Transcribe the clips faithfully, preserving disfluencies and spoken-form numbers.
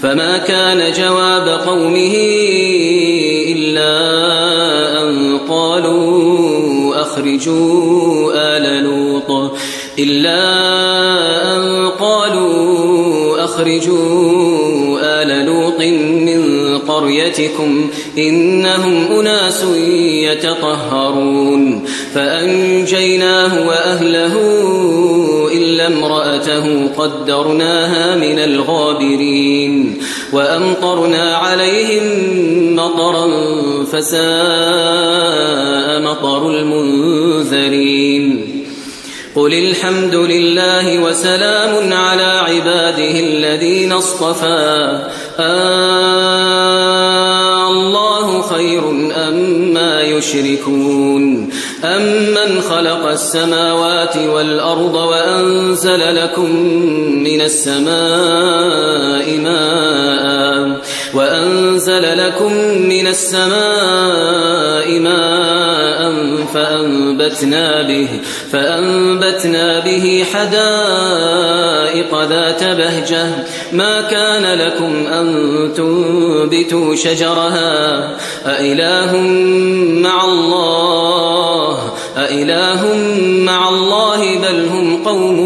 فما كان جواب قومه إلا أن قالوا أخرجوا آل لوط إلا أن قالوا أخرجوا آل لوط من قريتكم إنهم أناس يتطهرون فأنجيناه وأهله إلا امرأته قدرناها من الغابرين وأمطرنا عليهم مطرا فساء مطر المنذرين قل الحمد لله وسلام على عباده الذين اصطفى آه الله خير أما يشركون أمن خلق السماوات والأرض وأنزل لكم من السماء ماء وأنزل لكم من السماء ماء فأنبتنا به فأنبتنا به حدائق ذات بهجة ما كان لكم أن تنبتوا شجرها أإله مع الله أإله مع الله بل هم قوم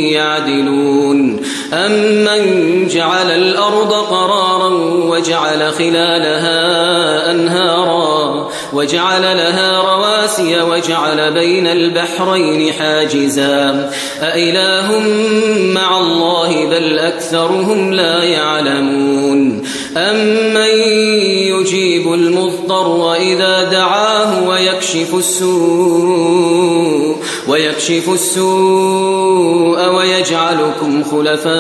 يعدلون أمن جعل الأرض قرارا وجعل خلالها أنهارا وجعل لها رواسي وجعل بين البحرين حاجزا أإله مع الله بل أكثرهم لا يعلمون أمن يجيب المضطر إذا دعاه ويكشف السوء ويكشف السوء ويجعلكم خلفاء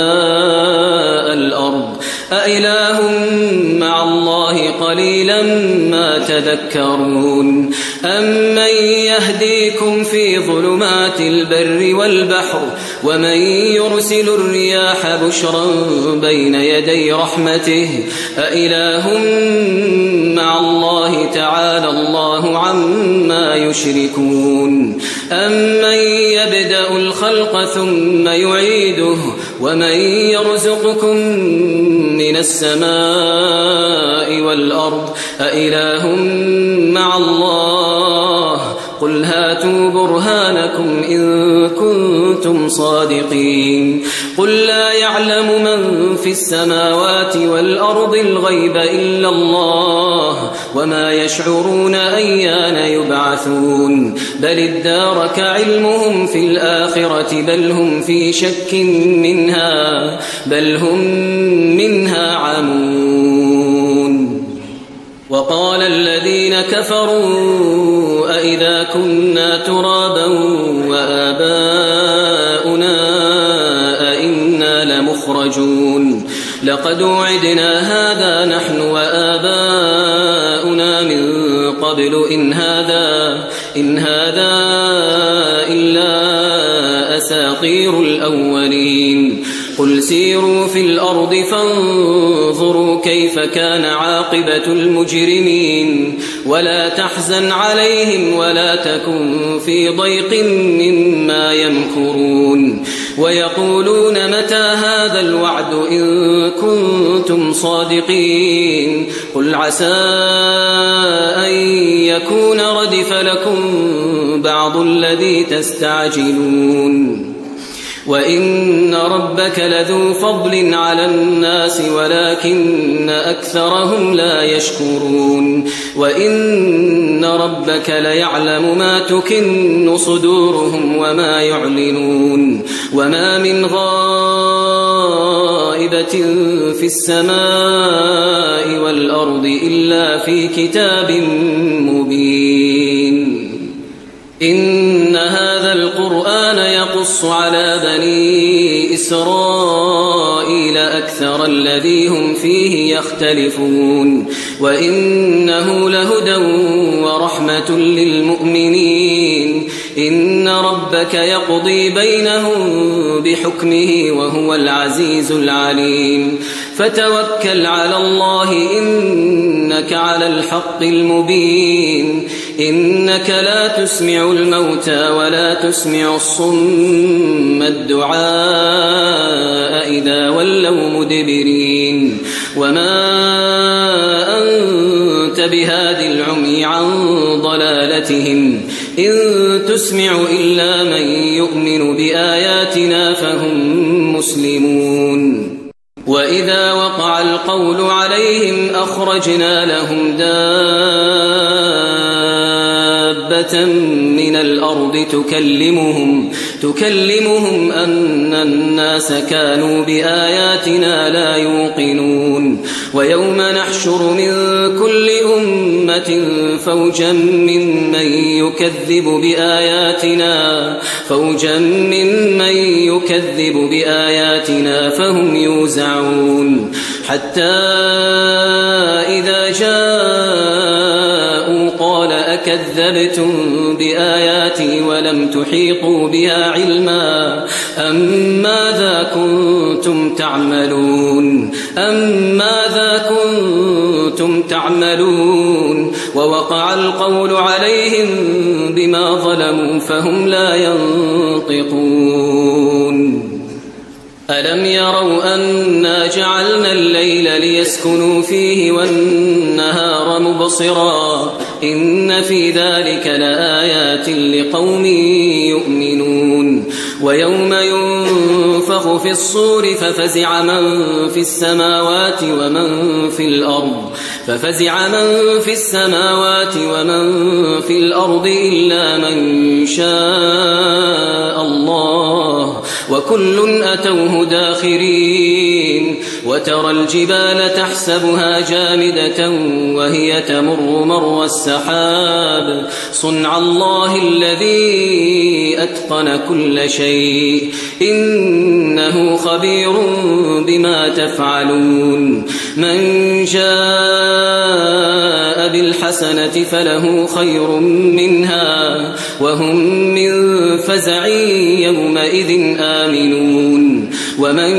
الأرض أإله مع الله قليلا ما تذكرون أمن يهديكم في ظلمات البر والبحر ومن يرسل الرياح بشرا بين يدي رحمته أإله مع الله تعالى الله عما يشركون أمن يبدأ الخلق ثم يعيده ومن يرزقكم من السماء والأرض أإله مع الله قل هاتوا برهانكم إن كنتم صادقين قل لا يعلم من في السماوات والأرض الغيب إلا الله وما يشعرون أيان يبعثون بل ادارك علمهم في الآخرة بل هم في شك منها بل هم منها عمون وقال الذين كفروا أئذا كنا ترابا وآباؤنا أئنا لمخرجون لقد وعدنا هذا نحن وآباؤنا من قبل إن هذا إن هذا إلا أساطير الأولين قل سيروا في الأرض فانظروا كيف كان عاقبة المجرمين ولا تحزن عليهم ولا تكن في ضيق مما يمكرون ويقولون متى هذا الوعد إن كنتم صادقين قل عسى أن يكون ردف لكم بعض الذي تستعجلون وإن ربك لذو فضل على الناس ولكن أكثرهم لا يشكرون وإن ربك ليعلم ما تكن صدورهم وما يعلنون وما من غائبة في السماء والأرض إلا في كتاب مبين إن هذا القرآن يقص على بني إسرائيل أكثر الذي هم فيه يختلفون وإنه لهدى ورحمة للمؤمنين إن ربك يقضي بينهم بحكمه وهو العزيز العليم فتوكل على الله إنك على الحق المبين إنك لا تسمع الموتى ولا تسمع الصم الدعاء إذا ولوا مدبرين وما أنت بهاد العمي عن ضلالتهم إن تسمع إلا من يؤمن بآياتنا فهم مسلمون وإذا وقع القول عليهم أخرجنا لهم دابة من الأرض تكلمهم تكلمهم أن الناس كانوا بآياتنا لا يوقنون ويوم نحشر من كل أمة فوجا ممن يكذب بآياتنا فوجا ممن يكذب بآياتنا فهم يوزعون حتى إذا جاءوا قال أكذبتم بآياتي ولم تحيطوا بها علما أم ماذا كنتم تعملون أم ماذا كنتم تعملون ووقع القول عليهم بما ظلموا فهم لا ينطقون ألم يروا أنا جعلنا الليل ليسكنوا فيه والنهار مبصرا إن في ذلك لآيات لقوم يؤمنون ويوم ينفخ في الصور ففزع من في السماوات ومن في الأرض ففزع من في السماوات ومن في الأرض إلا من شاء الله وكل أتوه داخرين وترى الجبال تحسبها جامدة وهي تمر مر السحاب صنع الله الذي أتقن كل شيء إنه خبير بما تفعلون من جاء بالحسنة فله خير منها وهم من فزع يومئذ آمنون ومن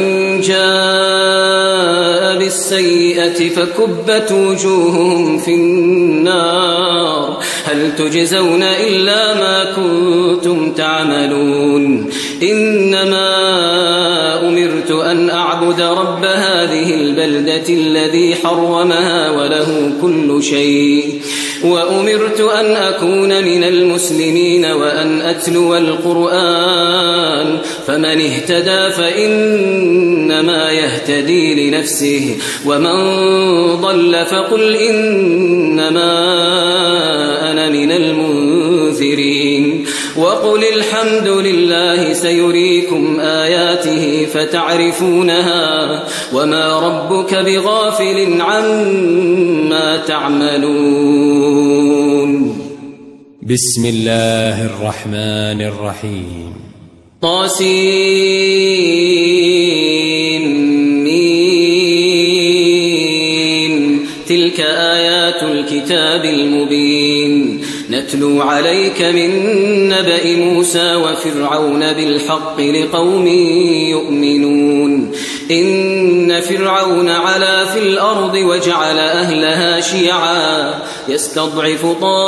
جاء بالسيئة فكبت وجوههم في النار هل تجزون إلا ما كنتم تعملون إنما أمرت أن أعبد رب هذه البلدة الذي حرمها وله كل شيء وأمرت أن أكون من المسلمين وأن أتلو القرآن فمن اهتدى فإنما يهتدي لنفسه ومن ضل فقل إنما أنا من المنذرين وقل الحمد لله سيريكم آياته فتعرفونها وما ربك بغافل عما تعملون بسم الله الرحمن الرحيم طاسين تلك آيات الكتاب المبين نتلو عليك من نبأ موسى وفرعون بالحق لقوم يؤمنون إن فرعون علا في الأرض وجعل أهلها شيعا يستضعف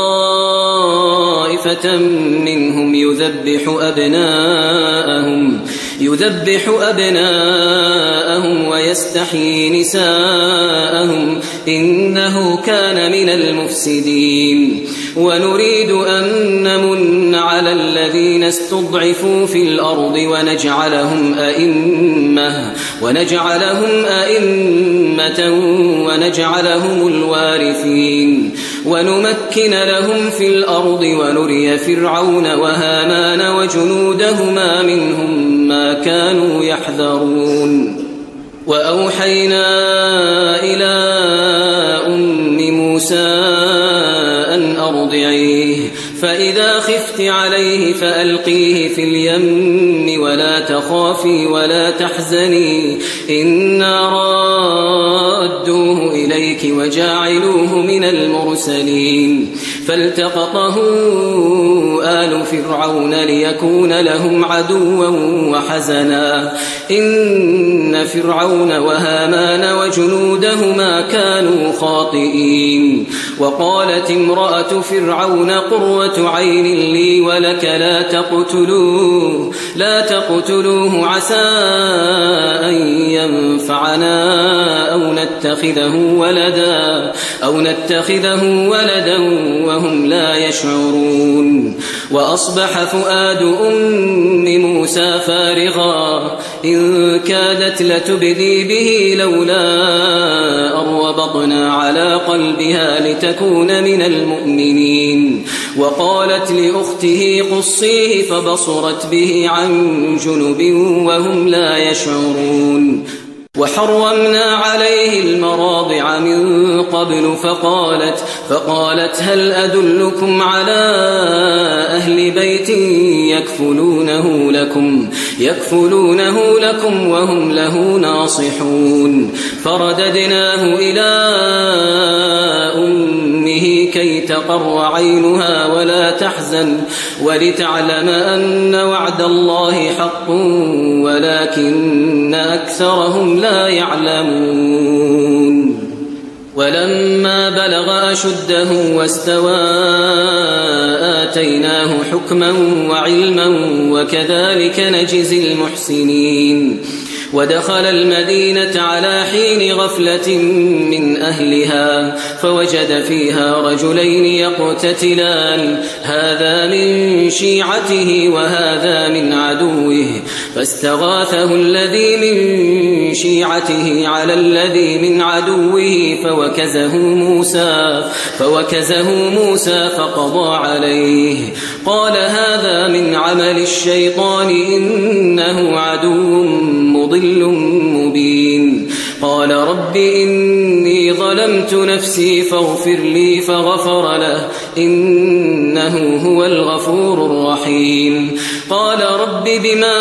طائفة منهم يذبح أبناءهم يذبح أبناءهم ويستحيي نساءهم إنه كان من المفسدين ونريد أن نمن على الذين استضعفوا في الأرض ونجعلهم أئمة ونجعلهم أئمة ونجعلهم الوارثين ونمكن لهم في الأرض ونري فرعون وهامان وجنودهما منهم ما كانوا يحذرون وأوحينا إلى أم موسى أن أرضعيه فإذا خفت عليه فألقيه في اليم ولا تخافي ولا تحزني إنا رادوه إليك وجاعلوه من المرسلين فالتقطه آل فرعون ليكون لهم عدوا وحزنا إن فرعون وهامان وجنودهما كانوا خاطئين وقالت امرأة فرعون قرة عين لي ولك لا تقتلوه لا تقتلوه عسى أن ينفعنا أو نتخذه ولدا أو نتخذه ولدا وهم لا يشعرون. وأصبح فؤاد أم موسى فارغا إن كادت لتبدي به لولا أن ربطنا على قلبها لتكون من المؤمنين. وقالت لأخته قصيه فبصرت به عن جنب وهم لا يشعرون. وحرمنا عليه المراضع من قبل فقالت, فقالت هل أدلكم على أهل بيت يكفلونه لكم, يكفلونه لكم وهم له ناصحون. فرددناه إلى أمه كي تقر عينها ولا تحزن ولتعلم أن وعد الله حق ولكن أكثرهم لا يعلمون. ولما بلغ أشده واستوى آتيناه حكما وعلما وكذلك نجزي المحسنين. ودخل المدينة على حين غفلة من أهلها فوجد فيها رجلين يقتتلان هذا من شيعته وهذا من عدوه فاستغاثه الذي من شيعته على الذي من عدوه فوكزه موسى, فوكزه موسى فقضى عليه. قال هذا من عمل الشيطان إنه عدو مضل مبين. قال رب إني ظلمت نفسي فاغفر لي فغفر له إنه هو الغفور الرحيم. قال رب بما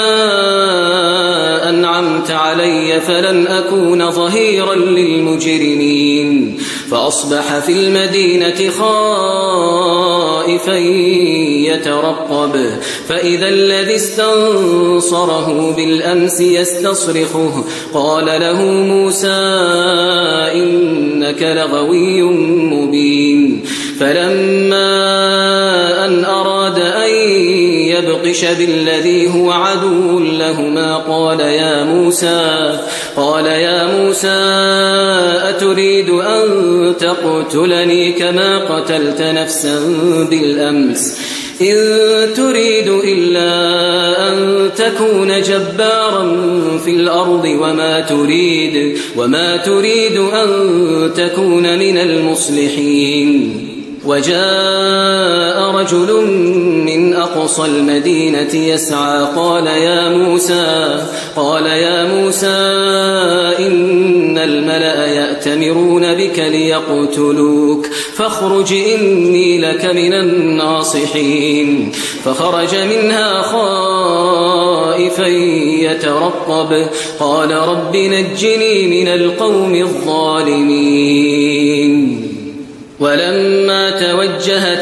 أنعمت علي فلن أكون ظهيرا للمجرمين. فأصبح في المدينة خائفا يترقب فإذا الذي استنصره بالأمس يستصرخه قال له موسى إنك لغوي مبين. فلما أن أراد أن يبطش بالذي هو عدو لهما قال يا موسى, قال يا موسى أتريد أن تقتلني كما قتلت نفسا بالأمس إن تريد إلا أن تكون جبارا في الأرض وما تريد, وما تريد أن تكون من المصلحين. وجاء رجل من أقصى المدينة يسعى قال يا موسى, قال يا موسى إن الملأ يأتمرون بك ليقتلوك فاخرج إني لك من الناصحين. فخرج منها خائفا يترقب قال رب نجني من القوم الظالمين. ولما توجه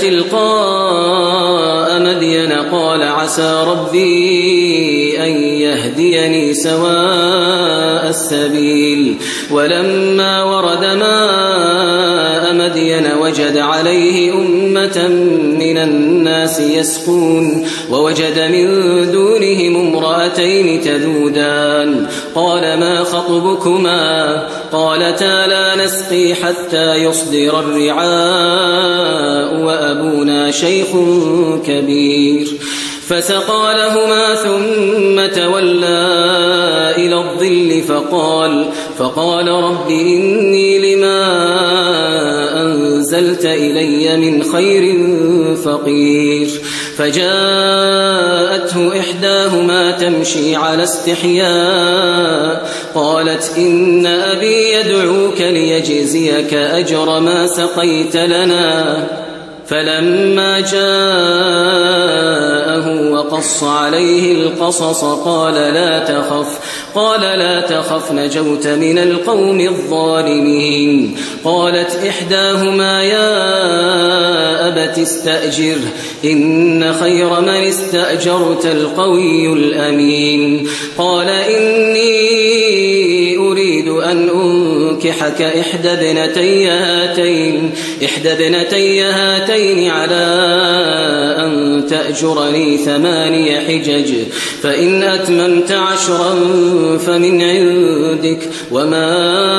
تلقاء مدين قال عسى ربي أن يهديني سواء السبيل. ولما ورد ماء مدين وجد عليه أمة من الناس يسقون ووجد من دونهم امرأتين تذودان قال ما خطبكما قالتا لا نسقي حتى يصدر الرعاء وأبونا شيخ كبير. فسقى لهما ثم تولى إلى الظل فقال, فقال رب إني لما أنزلت إلي من خير فقير. فجاءته إحداهما تمشي على استحياء قالت إن أبي يدعوك ليجزيك أجر ما سقيت لنا. فلما جاءه وقص عليه القصص قال لا تخف, قال لا تخف نجوت من القوم الظالمين. قالت إحداهما يا أبت استأجر إن خير من استأجرت القوي الأمين. قال إني أريد أن أنكحك إحدى ابنتي هاتين إحدى ابنتي هاتين على أن تأجرني ثماني حجج فإن أتممت عشرا فمن عندك وما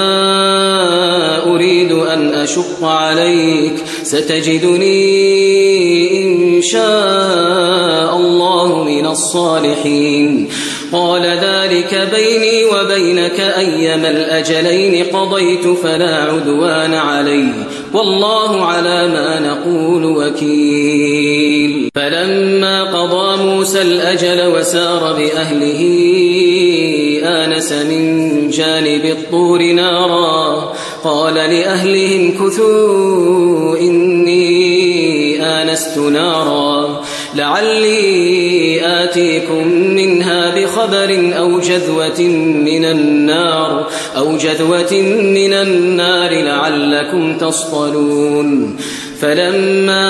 أريد أن أشق عليك ستجدني إن شاء الله من الصالحين. قال ذلك بيني وبينك أيما الأجلين قضيت فلا عدوان علي والله على ما نقول وكيل. فلما قضى موسى الأجل وسار بأهله آنس من جانب الطور نارا قال لأهلهم كثوا إني آنست نارا لعلي آتيكم منها بخبر أو جذوة من النار أو جذوة من النار لعلكم تصطلون. فلما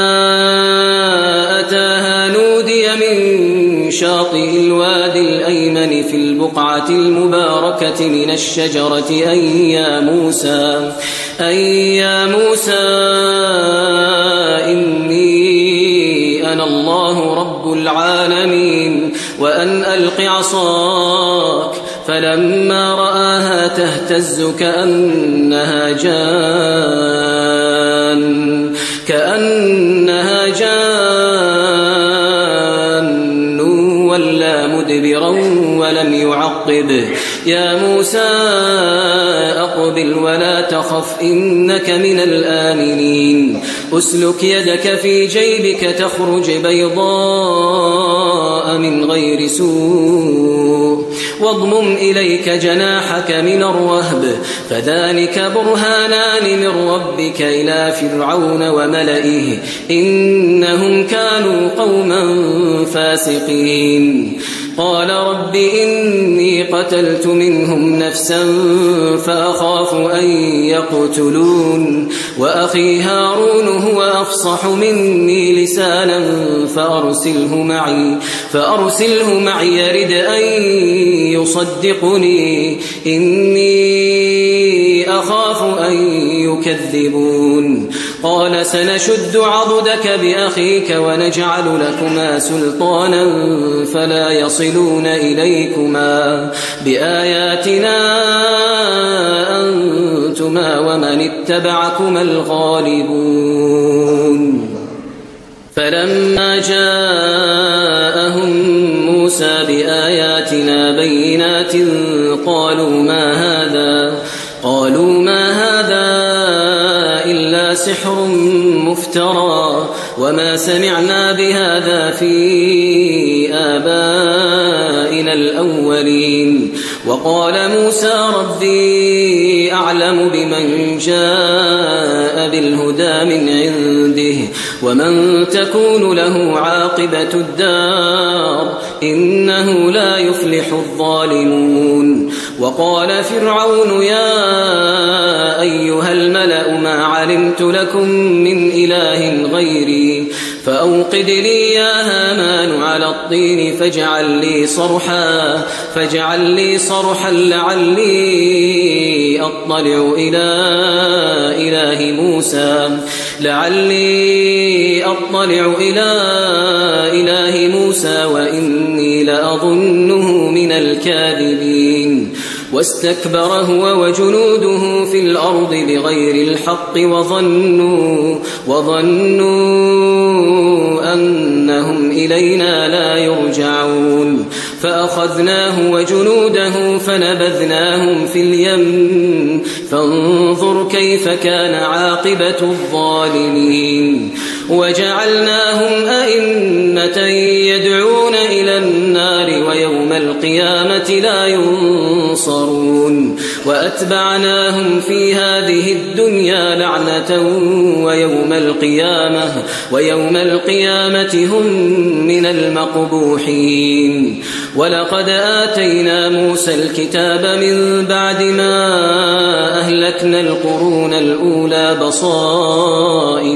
أتاها نودي من شاطئ الوادي الأيمن في البقعة المباركة من الشجرة أي يا موسى أي يا موسى إني أنا الله رب العالمين وأن ألق عصاك فلما رآها تهتز كأنها جان كأنها جان ولا مدبرا ولم يعقب يا موسى أقبل ولا تخف إنك من الآمنين. أسلك يدك في جيبك تخرج بيضاء من غير سوء واضمم إليك جناحك من الرهب فذلك برهانان من ربك إلى فرعون وملئه إنهم كانوا قوما فاسقين. قال رب إني قتلت منهم نفسا فأخاف أن يقتلون وأخي هارون هو أفصح مني لسانا فأرسله معي فأرسله معي يرد أن يصدقني إني أخاف أن يكذبون. قال سنشد عضدك بأخيك ونجعل لكما سلطانا فلا يصلون إليكما بآياتنا أنتما ومن اتبعكما الغالبون. فلما جاءهم موسى بآياتنا بينات قالوا ما هذا قالوا ما هذا إلا سحر مفترى وما سمعنا بهذا في آبائنا الأولين. وقال موسى ربي أعلم بمن جاء بالهدى من عنده ومن تكون له عاقبة الدار إنه لا يفلح الظالمون. وقال فرعون يا أيها الملأ ما علمت لكم من إله غيري فأوقد لي يا هامان على الطين فاجعل لي صرحا فاجعل لي صرحا لعلي أطلع إلى إله موسى لعلي أطلع إلى إله موسى وإني لأظنه من الكاذبين. واستكبر هو وجنوده في الأرض بغير الحق وظنوا وظنوا أنهم إلينا لا يرجعون فأخذناه وجنوده فنبذناهم في اليم فانظر كيف كان عاقبة الظالمين. وجعلناهم أئمة يدعون إلى النار ويوم القيامة لا ينصرون وأتبعناهم في هذه الدنيا لعنة ويوم القيامة ويوم القيامة هم من المقبوحين. ولقد آتينا موسى الكتاب من بعد ما أهلكنا القرون الأولى بصائر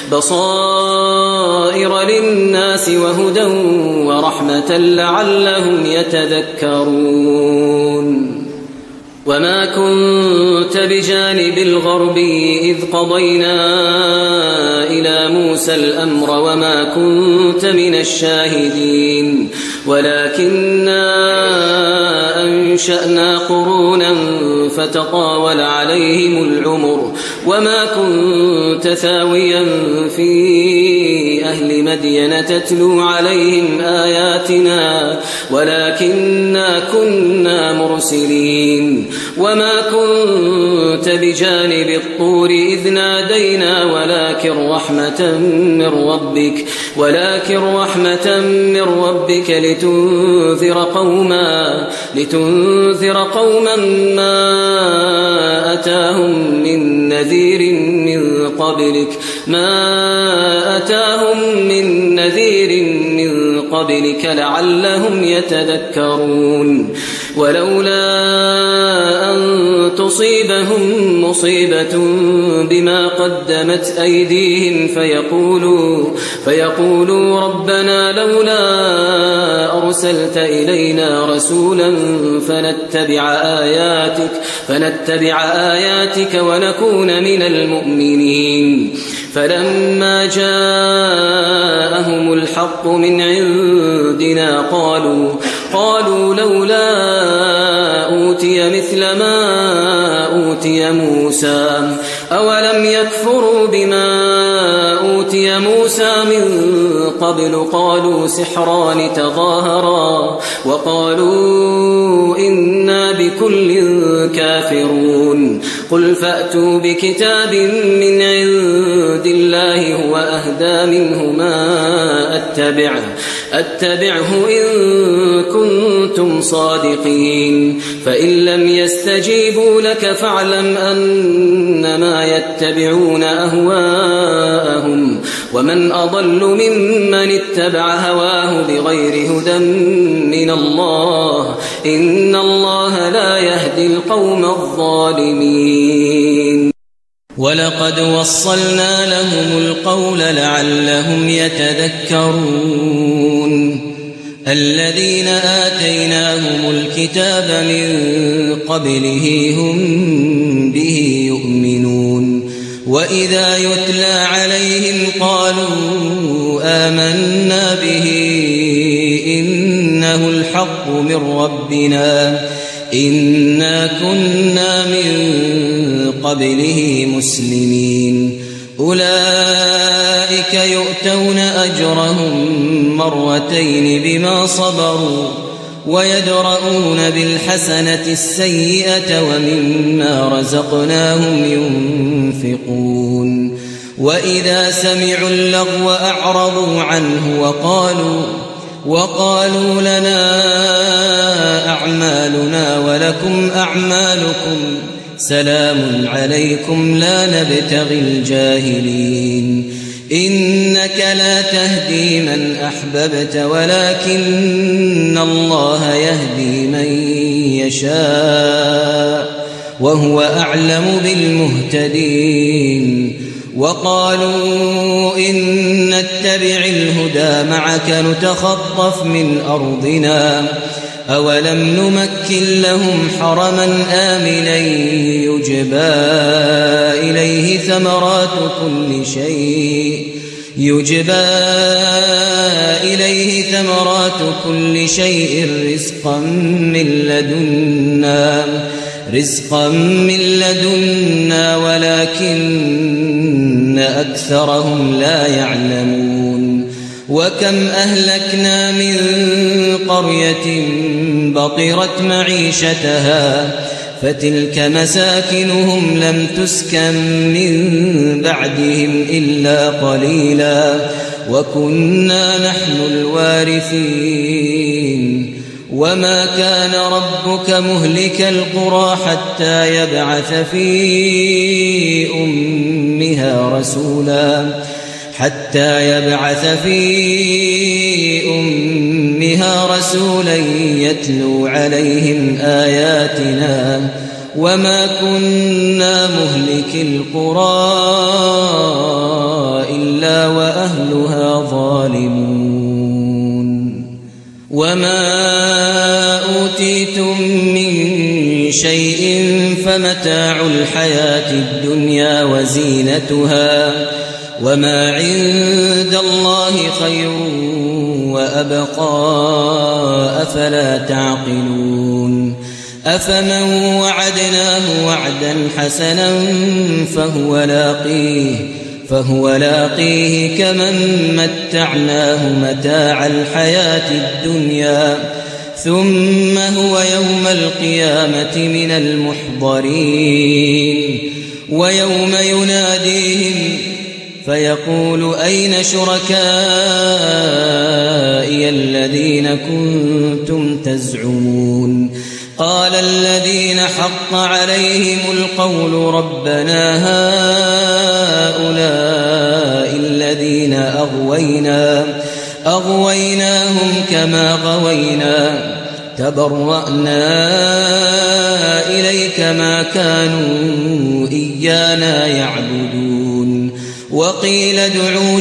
بصائر للناس وهدى ورحمة لعلهم يتذكرون. وما كنت بجانب الغربي إذ قضينا إلى موسى الأمر وما كنت من الشاهدين ولكننا أنشأنا قرونا فتطاول عليهم العمر وما كنت ثاويا في أهل مدين تتلو عليهم آياتنا ولكننا كنا مرسلين وما كنت بجانب الطور إذ نادينا ولكن رحمة من ربك ولكن رحمة من ربك لتنذر قوما لتنذر قوما ما أتاهم من نذير من قبلك ما أتاهم من نذير من قبلك لعلهم يتذكرون ولولا أن تصيبهم مصيبة بما قدمت أيديهم فيقولوا, فيقولوا ربنا لولا أرسلت إلينا رسولا فنتبع آياتك, فنتبع آياتك ونكون من المؤمنين فلما جاءهم الحق من عندنا قالوا, قالوا لولا أوتي مثل ما أوتي موسى أولم يكفروا بما أوتي موسى من قبل قالوا سحران تظاهرا وقالوا إنا بكل كافرون قل فأتوا بكتاب من عند الله هو أهدى منه ما أتبعه, أتبعه إن كنتم صادقين فإن لم يستجيبوا لك فاعلم أنما يتبعون أهواءهم ومن أضل ممن اتبع هواه بغير هدى من الله إن الله لا يهدي القوم الظالمين ولقد وصلنا لهم القول لعلهم يتذكرون الذين آتيناهم الكتاب من قبله هم به يؤمنون وإذا يتلى عليهم قالوا آمنا به إنه الحق من ربنا إنا كنا من قبله مسلمين أولئك يؤتون أجرهم مرتين بما صبروا ويدرؤون بالحسنة السيئة ومما رزقناهم ينفقون وإذا سمعوا اللغو أعرضوا عنه وقالوا وقالوا لنا أعمالنا ولكم أعمالكم سلام عليكم لا نبتغي الجاهلين إنك لا تهدي من أحببت ولكن الله يهدي من يشاء وهو أعلم بالمهتدين وقالوا إن نتبع الهدى معك نتخطف من أرضنا أولم نمكن لهم حرما آمنا يجبى إليه ثمرات كل شيء يجبى إليه ثمرات كل شيء رزقا من لدنا رزقا من لدنا ولكن أكثرهم لا يعلمون وكم أهلكنا من قرية بطرت معيشتها فتلك مساكنهم لم تسكن من بعدهم إلا قليلا وكنا نحن الوارثين وما كان ربك مهلك القرى حتى يبعث في أمها رسولا حتى يبعث في أمها رسولا يتلو عليهم آياتنا وما كنا مهلك القرى إلا وأهلها ظالمون وما أوتيتم من شيء فمتاع الحياة الدنيا وزينتها وما عند الله خير وأبقى أفلا تعقلون أفمن وعدناه وعدا حسنا فهو لاقيه فهو لاقيه كمن متعناه متاع الحياة الدنيا ثم هو يوم القيامة من المحضرين ويوم يناديهم فيقول أين شركائي الذين كنتم تزعمون قال الذين حق عليهم القول ربنا هؤلاء الذين أغوينا أغويناهم كما غوينا تبرأنا إليك ما كانوا إيانا يعبدون وقيل ادعوا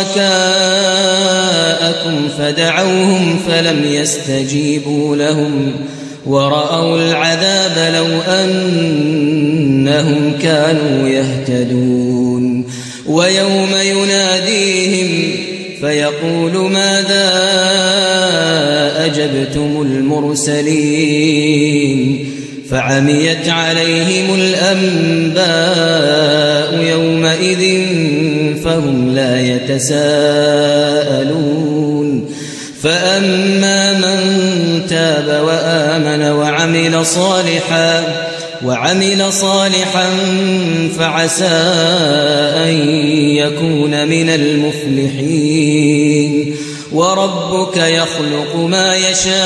شركاءكم فدعوهم فلم يستجيبوا لهم ورأوا العذاب لو أنهم كانوا يهتدون ويوم يناديهم فيقول ماذا أجبتم المرسلين فعميت عليهم الأنباء يومئذ فهم لا يتساءلون فأما من تاب وآمن وعمل صالحا وعمل صالحا فعسى أن يكون من المفلحين وربك يخلق ما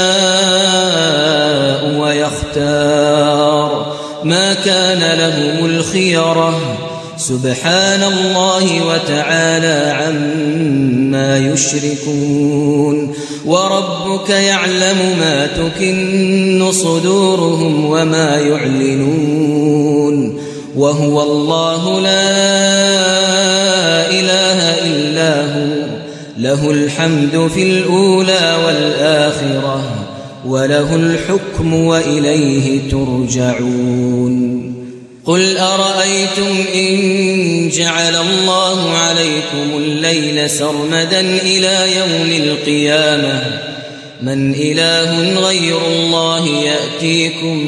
يشاء ويختار ما كان لهم الخيرة سبحان الله وتعالى عما يشركون وربك يعلم ما تكن صدورهم وما يعلنون وهو الله لا إله إلا هو له الحمد في الأولى والآخرة وله الحكم وإليه ترجعون قل أرأيتم إن جعل الله عليكم الليل سرمدا إلى يوم القيامة من إله غير الله يأتيكم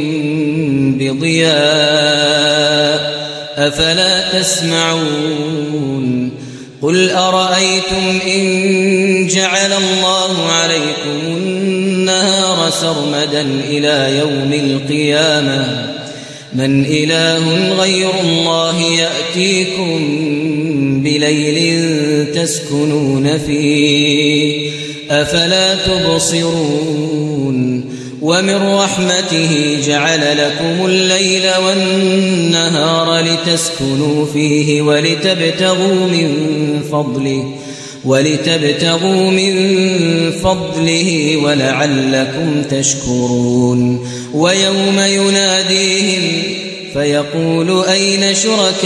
بضياء أفلا تسمعون قل أرأيتم إن جعل الله عليكم النهار سرمدا إلى يوم القيامة من إله غير الله يأتيكم بليل تسكنون فيه أفلا تبصرون ومن رحمته جعل لكم الليل والنهار لتسكنوا فيه ولتبتغوا من فضله ولتبتغوا من فضله ولعلكم تشكرون ويوم يناديهم فيقول أين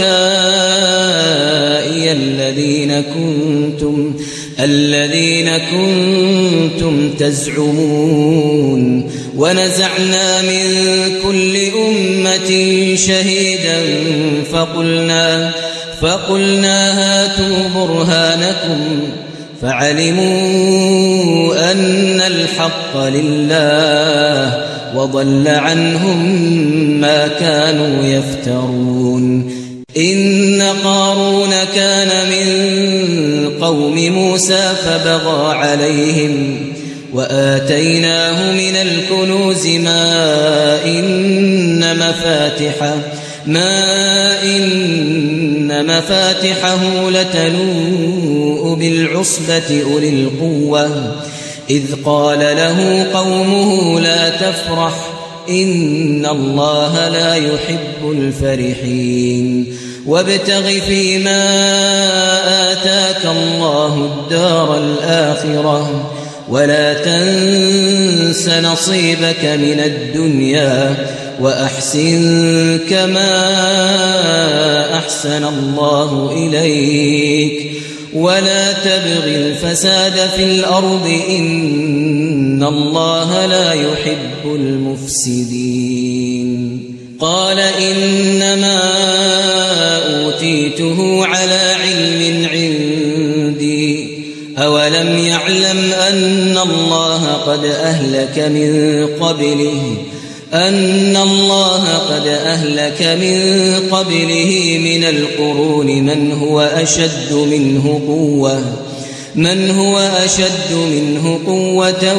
شركائي الذين كنتم الذين كنتم تزعمون ونزعنا من كل أمة شهيدا فقلنا فقلنا هاتوا برهانكم فعلموا أن الحق لله وضل عنهم ما كانوا يفترون إن قارون كان من قوم موسى فبغى عليهم وآتيناه من الكنوز ما إن مفاتحه ما إن مفاتحه لتنوء بالعصبة أولي القوة إذ قال له قومه لا تفرح إن الله لا يحب الفرحين وابتغ فيما آتاك الله الدار الآخرة ولا تنس نصيبك من الدنيا وأحسن كما أحسن الله إليك ولا تبغ الفساد في الأرض إن الله لا يحب المفسدين قال إنما أوتيته على علم عندي أولم يعلم أن الله قد أهلك من قبله أن الله قد أهلك من قبله من القرون من هو أشد منه قوة من هو أشد منه قوة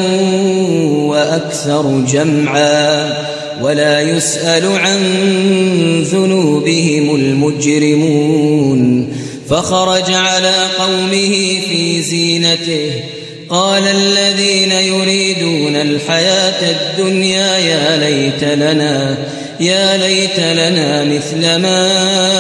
وأكثر جمعا ولا يسأل عن ذنوبهم المجرمون فخرج على قومه في زينته قال الذين يريدون الحياة الدنيا يا ليت لنا يا ليت لنا مثل ما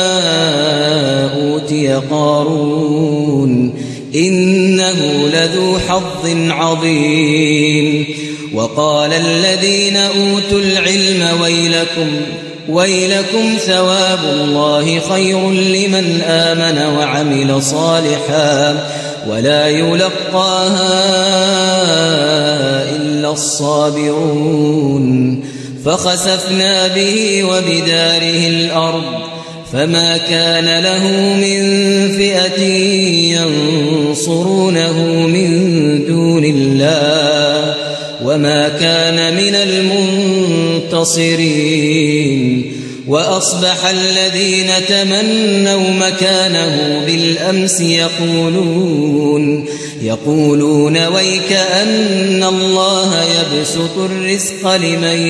أوتي قارون إنه لذو حظ عظيم وقال الذين أوتوا العلم ويلكم ويلكم ثواب الله خير لمن آمن وعمل صالحا ولا يلقاها إلا الصابرون فخسفنا به وبداره الأرض فما كان له من فئة ينصرونه من دون الله وما كان من المنتصرين وأصبح الذين تمنوا مكانه بالأمس يقولون يقولون ويك أن الله يبسط الرزق لمن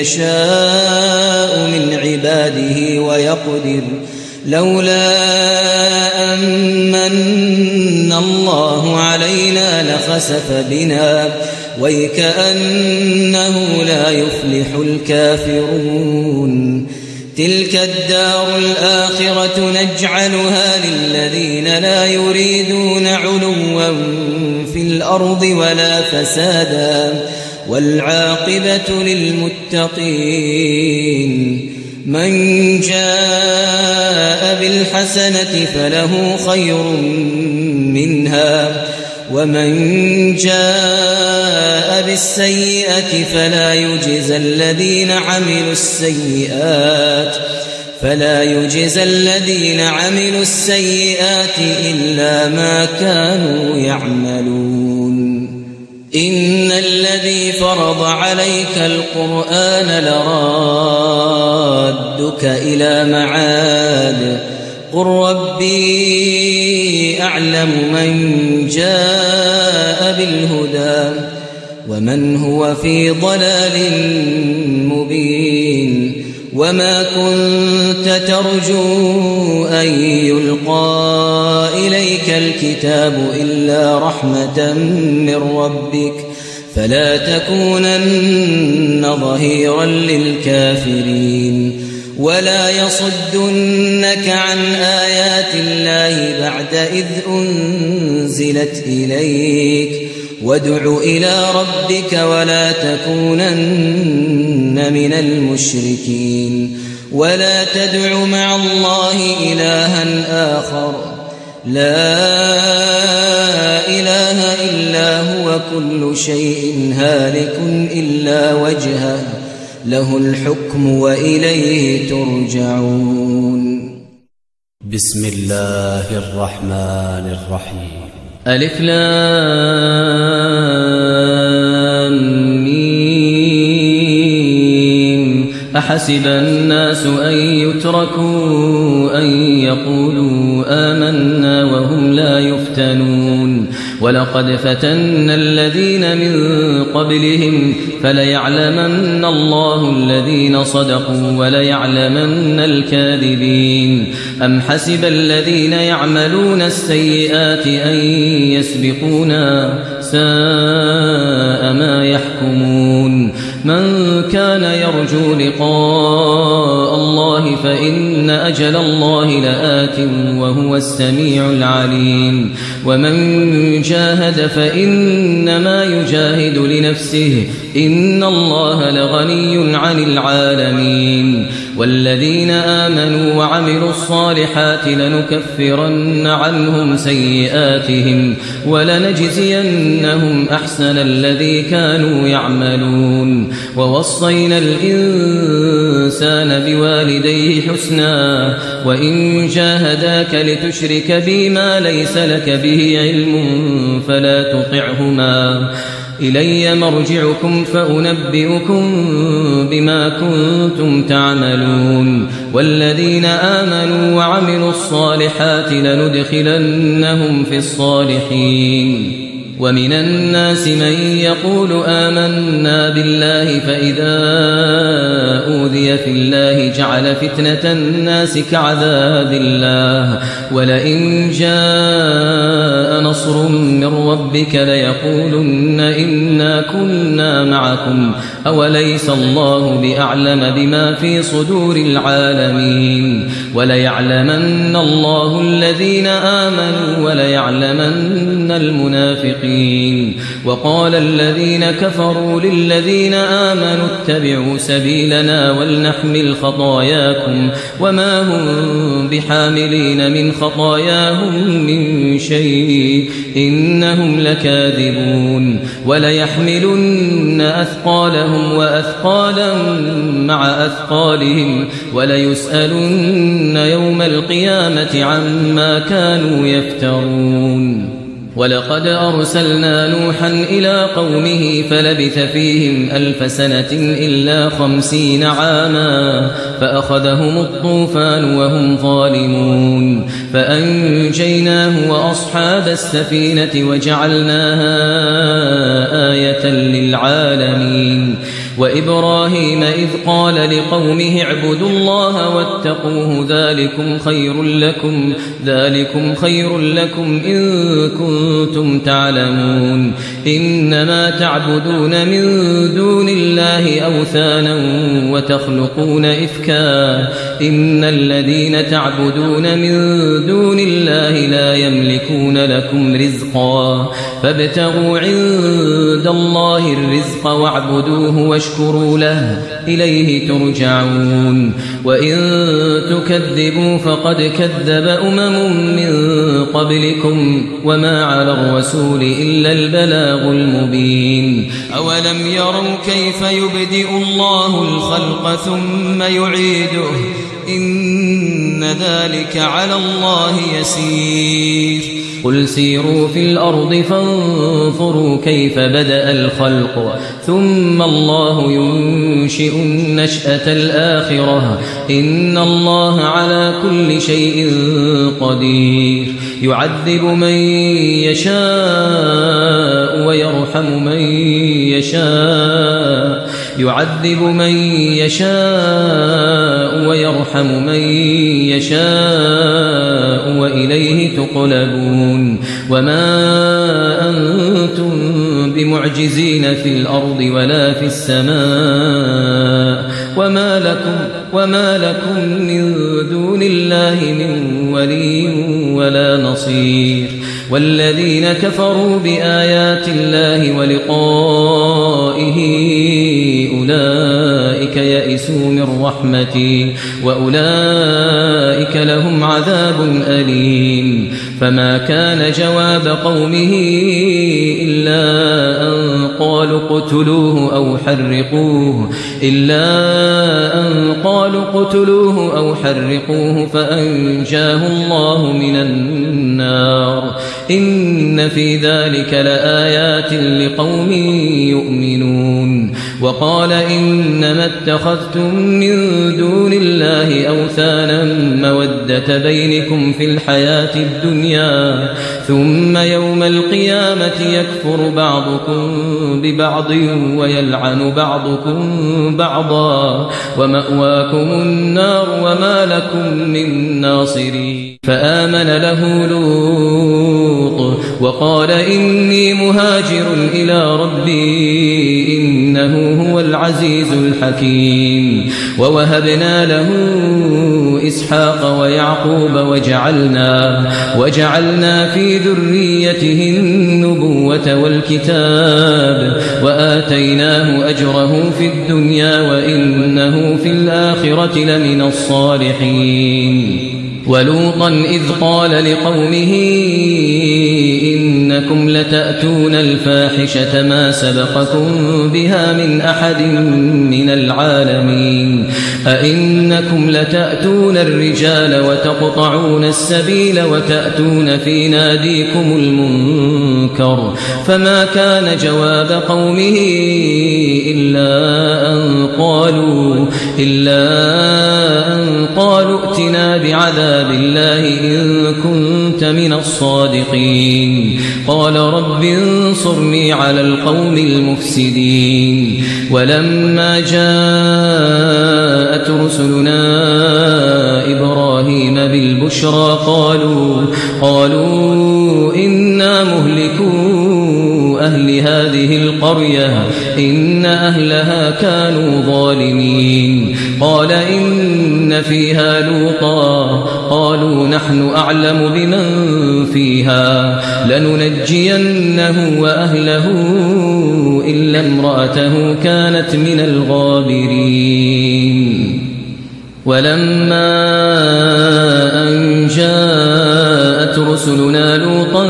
يشاء من عباده ويقدر لولا أن من الله علينا لخسف بنا ويكأنه لا يفلح الكافرون تلك الدار الآخرة نجعلها للذين لا يريدون علوا في الأرض ولا فسادا والعاقبة للمتقين من جاء بالحسنة فله خير منها ومن جاء بالسيئة فلا يجزى الذين عملوا السيئات فلا يجزى الذين عملوا السيئات إلا ما كانوا يعملون إن الذي فرض عليك القرآن لرادك إلى معاد قل ربي أعلم من جاء بالهدى ومن هو في ضلال مبين وما كنت ترجو أن يلقى إليك الكتاب إلا رحمة من ربك فلا تكونن ظهيرا للكافرين ولا يصدنك عن آيات الله بعد إذ أنزلت إليك وادع إلى ربك ولا تكونن من المشركين ولا تدع مع الله إلها آخر لا إله إلا هو كل شيء هالك إلا وجهه له الحكم وإليه ترجعون بسم الله الرحمن الرحيم ألف لام ميم أحسب الناس أن يتركوا أن يقولوا آمنا وهم لا يفتنون ولقد فتنا الذين من قبلهم فليعلمن الله الذين صدقوا وليعلمن الكاذبين أم حسب الذين يعملون السيئات أن يسبقونا ساء ما يحكمون من كان يرجو لقاء الله فإن أجل الله لآت وهو السميع العليم ومن جاهد فإنما يجاهد لنفسه إن الله لغني عن العالمين والذين آمنوا وعملوا الصالحات لنكفرن عنهم سيئاتهم ولنجزينهم أحسن الذي كانوا يعملون ووصينا الإنسان بوالديه حسنا وإن جاهداك لتشرك بي ما ليس لك به علم فلا تطعهما إلي مرجعكم فأنبئكم بما كنتم تعملون والذين آمنوا وعملوا الصالحات لندخلنهم في الصالحين ومن الناس من يقول آمنا بالله فإذا أوذي في الله جعل فتنة الناس كعذاب الله ولئن جاء نصر من ربك ليقولن إنا كنا معكم أوليس الله بأعلم بما في صدور العالمين وليعلمن الله الذين آمنوا وليعلمن المنافقين وقال الذين كفروا للذين آمنوا اتبعوا سبيلنا ولنحمل خطاياكم وما هم بحاملين من خطاياهم من شيء إنهم لكاذبون وليحملن أثقالهم وأثقالا مع أثقالهم وليسألن يوم القيامة عما كانوا يفترون ولقد أرسلنا نوحا إلى قومه فلبث فيهم ألف سنة إلا خمسين عاما فأخذهم الطوفان وهم ظالمون فأنجيناه وأصحاب السفينة وجعلناها آية للعالمين وإبراهيم إذ قال لقومه اعبدوا الله واتقوه ذلكم خير لكم ذلكم خير لكم إن كنتم تعلمون إنما تعبدون من دون الله أوثانا وتخلقون إفكا إن الذين تعبدون من دون الله لا يملكون لكم رزقا فابتغوا عند الله الرزق واعبدوه واشكروا له إليه ترجعون وإن تكذبوا فقد كذب أمم من قبلكم وما على الرسول إلا البلاغ المبين أولم يروا كيف يبدئ الله الخلق ثم يعيده إن ذلك على الله يسير قل سيروا في الأرض فانظروا كيف بدأ الخلق ثم الله ينشئ النشأة الآخرة إن الله على كل شيء قدير يعذب من يشاء ويرحم من يشاء يعذب من يشاء ويرحم من يشاء وإليه تقلبون وما أنتم بمعجزين في الأرض ولا في السماء وما لكم وما لكم من دون الله من ولي ولا نصير والذين كفروا بآيات الله ولقائه أولئك يئسوا من رحمتي وأولئك لهم عذاب أليم فما كان جواب قومه إلا أن قالوا اقتلوه أو حرقوه إلا أن قالوا اقتلوه أو حرقوه فأنجاه الله من النار إن في ذلك لآيات لقوم يؤمنون وقال إنما اتخذتم من دون الله أوثانا مودة بينكم في الحياة الدنيا ثم يوم القيامة يكفر بعضكم ببعض ويلعن بعضكم بعضا ومأواكم النار وما لكم من ناصرين فآمن له لوط وقال إني مهاجر إلى ربي إنه هو العزيز العزيز الحكيم. ووهبنا له إسحاق ويعقوب وجعلنا, وجعلنا في ذريته النبوة والكتاب وآتيناه أجره في الدنيا وإنه في الآخرة لمن الصالحين. ولوطا إذ قال لقومه إنكم لتأتون الفاحشة ما سبقكم بها من أحد من العالمين أئنكم لتأتون الرجال وتقطعون السبيل وتأتون في ناديكم المنكر. فما كان جواب قومه إلا أن قالوا, إلا أن قالوا ائتنا بعذاب الله إن كنت من الصادقين. قال رب انصرني على القوم المفسدين. ولما جاءت رسلنا إبراهيم بالبشرى قالوا, قالوا إنا مهلكو أهل هذه القرية إن أهلها كانوا ظالمين. قال إن فيها لوطا قالوا نحن أعلم بمن فيها لننجينه وأهله إلا امرأته كانت من الغابرين. ولما أن جاءت رسلنا لوطا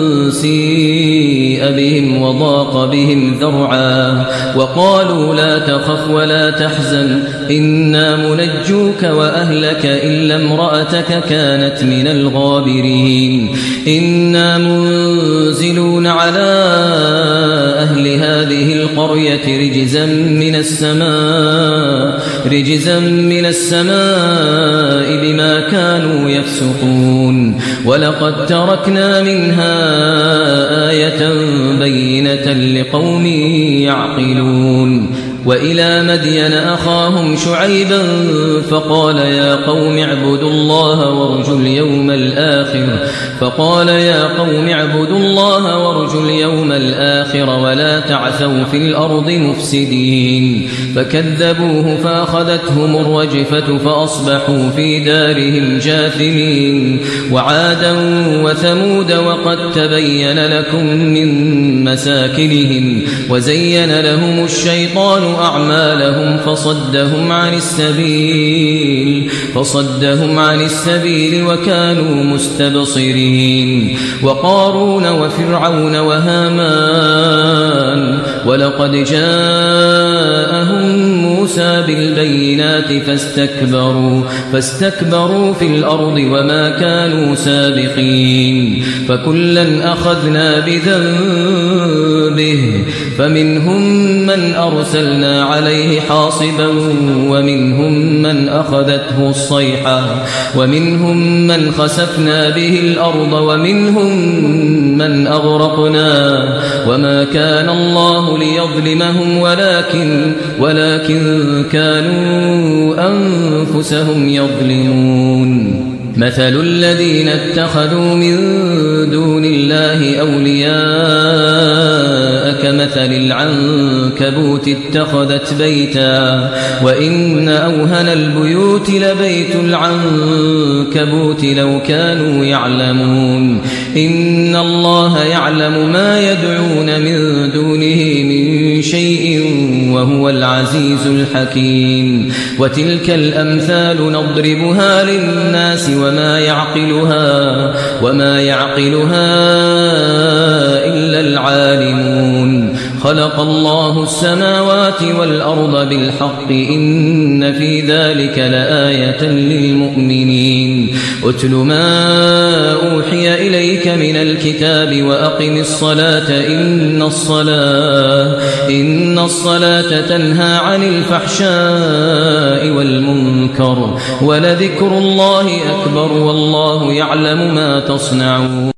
سيء بهم وضاق بهم ذرعا وقالوا لا تخف ولا تحزن إنا منجوك وأهلك إلا امرأتك كانت من الغابرين. إنا منزلون على أهل هذه القرية رجزا من السماء رجزا من السماء بما كانوا يفسقون. ولقد تركنا منها آية بينة لقوم يعقلون. وإلى مدين أخاهم شعيبا فقال يا قوم اعبدوا الله وارجوا اليوم الآخر فقال يا قوم اعبدوا الله وارجوا اليوم الآخر ولا تعثوا في الأرض مفسدين. فكذبوه فأخذتهم الرجفة فأصبحوا في دارهم جاثمين. وعادا وثمود وقد تبين لكم من مساكنهم وزين لهم الشيطان أعمالهم فصدهم عن السبيل فصدهم عن السبيل وكانوا مستبصرين. وقارون وفرعون وهامان ولقد جاءهم موسى بالبينات فاستكبروا فاستكبروا في الأرض وما كانوا سابقين. فكلا أخذنا بذنبه فمنهم من أرسلنا عليه حاصبا ومنهم من أخذته الصيحة ومنهم من خسفنا به الأرض ومنهم من أغرقنا وما كان الله ليظلمهم ولكن, ولكن كانوا أنفسهم يظلمون. مثل الذين اتخذوا من دون الله أولياء كمثل العنكبوت اتخذت بيتا وإن أوهن البيوت لبيت العنكبوت لو كانوا يعلمون. إن الله يعلم ما يدعون من دونه من شيء وهو العزيز الحكيم. وتلك الأمثال نضربها للناس وما يعقلها وما يعقلها إلا العالمون. خلق الله السماوات والأرض بالحق إن في ذلك لآية للمؤمنين. أتل ما أوحي إليك من الكتاب وأقم الصلاة إن الصلاة إن الصلاة تنهى عن الفحشاء والمنكر ولذكر الله أكبر والله يعلم ما تصنعون.